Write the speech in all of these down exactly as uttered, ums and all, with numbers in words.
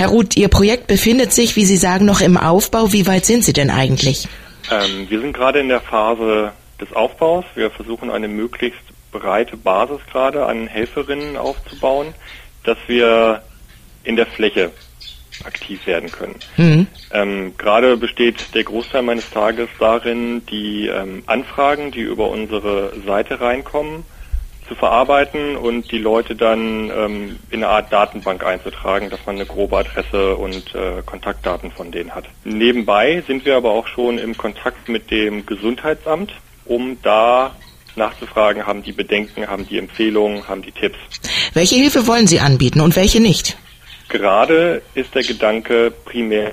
Herr Ruth, Ihr Projekt befindet sich, wie Sie sagen, noch im Aufbau. Wie weit sind Sie denn eigentlich? Ähm, wir sind gerade in der Phase des Aufbaus. Wir versuchen eine möglichst breite Basis gerade an Helferinnen aufzubauen, dass wir in der Fläche aktiv werden können. Mhm. Ähm, gerade besteht der Großteil meines Tages darin, die ähm, Anfragen, die über unsere Seite reinkommen, zu verarbeiten und die Leute dann ähm, in eine Art Datenbank einzutragen, dass man eine grobe Adresse und äh, Kontaktdaten von denen hat. Nebenbei sind wir aber auch schon im Kontakt mit dem Gesundheitsamt, um da nachzufragen, haben die Bedenken, haben die Empfehlungen, haben die Tipps. Welche Hilfe wollen Sie anbieten und welche nicht? Gerade ist der Gedanke primär,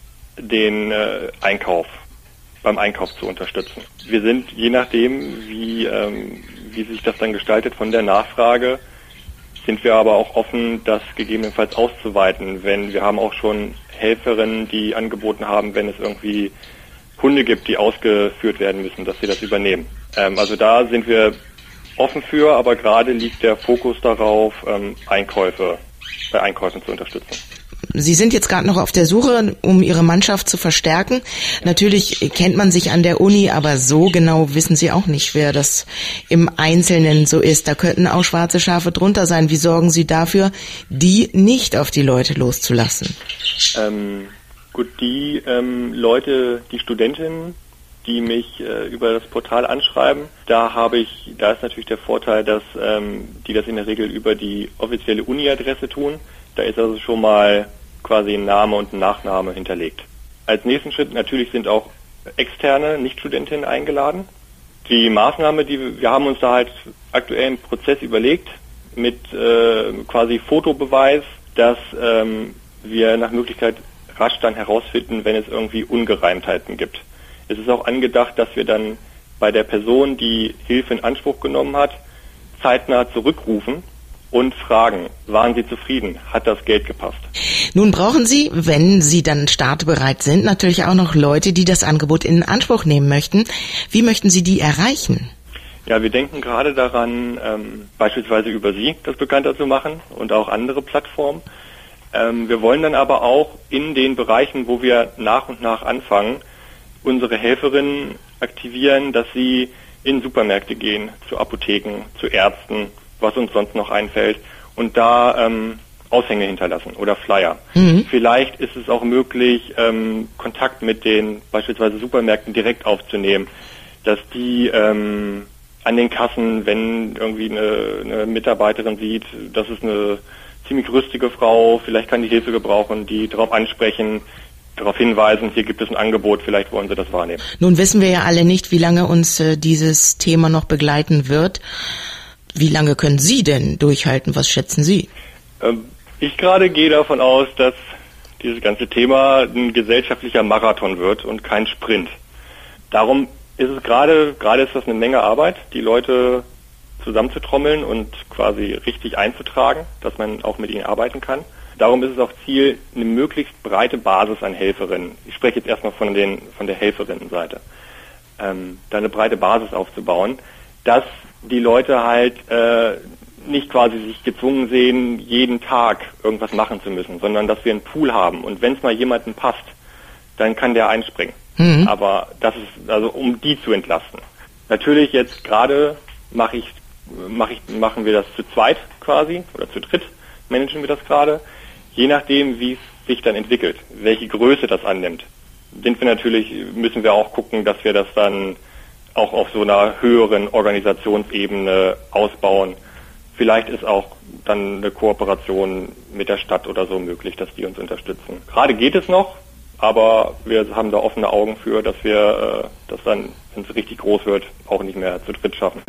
den äh, Einkauf, beim Einkauf zu unterstützen. Wir sind, je nachdem, wie, ähm, wie sich das dann gestaltet von der Nachfrage, sind wir aber auch offen, das gegebenenfalls auszuweiten. Wenn wir haben auch schon Helferinnen, die angeboten haben, wenn es irgendwie Hunde gibt, die ausgeführt werden müssen, dass sie das übernehmen. Ähm, also da sind wir offen für, aber gerade liegt der Fokus darauf, ähm, Einkäufe bei Einkäufen zu unterstützen. Sie sind jetzt gerade noch auf der Suche, um Ihre Mannschaft zu verstärken. Natürlich kennt man sich an der Uni, aber so genau wissen Sie auch nicht, wer das im Einzelnen so ist. Da könnten auch schwarze Schafe drunter sein. Wie sorgen Sie dafür, die nicht auf die Leute loszulassen? Ähm, gut, die ähm, Leute, die Studentinnen, die mich äh, über das Portal anschreiben, da habe ich, da ist natürlich der Vorteil, dass ähm, die das in der Regel über die offizielle Uni-Adresse tun. Da ist also schon mal quasi ein Name und ein Nachname hinterlegt. Als nächsten Schritt natürlich sind auch externe Nichtstudentinnen eingeladen. Die Maßnahme, die wir haben uns da halt aktuell im Prozess überlegt, mit äh, quasi Fotobeweis, dass ähm, wir nach Möglichkeit rasch dann herausfinden, wenn es irgendwie Ungereimtheiten gibt. Es ist auch angedacht, dass wir dann bei der Person, die Hilfe in Anspruch genommen hat, zeitnah zurückrufen und fragen, waren Sie zufrieden? Hat das Geld gepasst? Nun brauchen Sie, wenn Sie dann startbereit sind, natürlich auch noch Leute, die das Angebot in Anspruch nehmen möchten. Wie möchten Sie die erreichen? Ja, wir denken gerade daran, ähm, beispielsweise über Sie das bekannter zu machen und auch andere Plattformen. Ähm, wir wollen dann aber auch in den Bereichen, wo wir nach und nach anfangen, unsere Helferinnen aktivieren, dass sie in Supermärkte gehen, zu Apotheken, zu Ärzten, was uns sonst noch einfällt, und da ähm, Aushänge hinterlassen oder Flyer. Mhm. Vielleicht ist es auch möglich, ähm, Kontakt mit den beispielsweise Supermärkten direkt aufzunehmen, dass die ähm, an den Kassen, wenn irgendwie eine, eine Mitarbeiterin sieht, das ist eine ziemlich rüstige Frau, vielleicht kann die Hilfe gebrauchen, die darauf ansprechen, darauf hinweisen, hier gibt es ein Angebot, vielleicht wollen Sie das wahrnehmen. Nun wissen wir ja alle nicht, wie lange uns äh, dieses Thema noch begleiten wird. Wie lange können Sie denn durchhalten? Was schätzen Sie? Ähm, ich gerade gehe davon aus, dass dieses ganze Thema ein gesellschaftlicher Marathon wird und kein Sprint. Darum ist es gerade, gerade ist das eine Menge Arbeit, die Leute zusammenzutrommeln und quasi richtig einzutragen, dass man auch mit ihnen arbeiten kann. Darum ist es auch Ziel, eine möglichst breite Basis an Helferinnen. Ich spreche jetzt erstmal von den von der Helferinnenseite. Ähm, da eine breite Basis aufzubauen, dass die Leute halt äh, nicht quasi sich gezwungen sehen, jeden Tag irgendwas machen zu müssen, sondern dass wir einen Pool haben. Und wenn es mal jemandem passt, dann kann der einspringen. Mhm. Aber das ist, also um die zu entlasten. Natürlich jetzt gerade mache ich, mache ich, machen wir das zu zweit quasi oder zu dritt managen wir das gerade. Je nachdem, wie es sich dann entwickelt, welche Größe das annimmt, sind wir natürlich, müssen wir auch gucken, dass wir das dann auch auf so einer höheren Organisationsebene ausbauen. Vielleicht ist auch dann eine Kooperation mit der Stadt oder so möglich, dass die uns unterstützen. Gerade geht es noch, aber wir haben da offene Augen für, dass wir äh, das dann, wenn es richtig groß wird, auch nicht mehr zu dritt schaffen.